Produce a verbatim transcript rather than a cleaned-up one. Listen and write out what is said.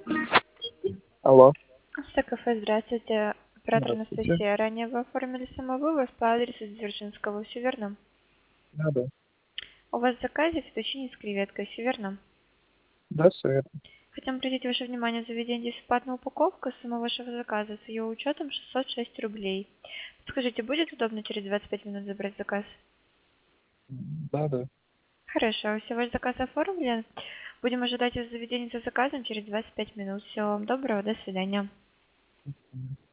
Алло. Кафе, здравствуйте. Оператор Здравствуйте. Анастасия. Ранее вы оформили самовывоз по адресу Дзержинского, все верно? Да, да. У вас в заказе фетучини с креветкой, все верно? Да, всё верно. Хотим обратить ваше внимание, заведение бесплатная упаковка, сумма вашего заказа с ее учетом шестьсот шесть рублей. Скажите, будет удобно через двадцать пять минут забрать заказ? Да, да. Хорошо, все, ваш заказ оформлен. Будем ожидать вас в заведении за заказом через двадцать пять минут. Всего вам доброго, до свидания. Мгм.